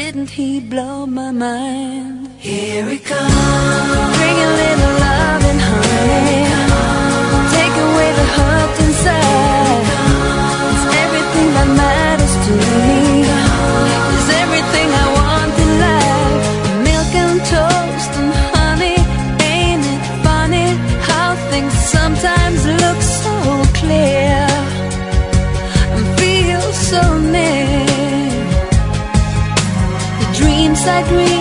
didn't he blow my mind? Here he comes, bring a little love and honey, take away the hurt inside. It's everything that matters to me, it's everything I want in life. Milk and toast and honey, ain't it funny how things sometimes look so clear and feel so near. The dreams I dream